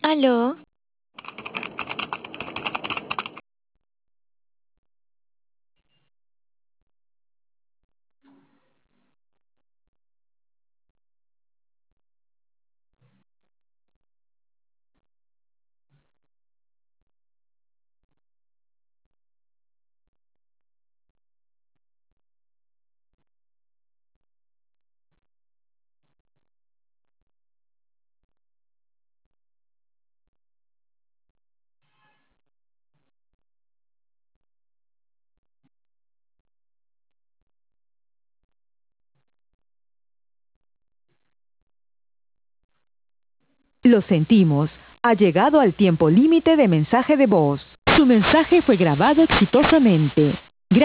Aló, Lo sentimos, ha llegado al tiempo límite de mensaje de voz. Su mensaje fue grabado exitosamente.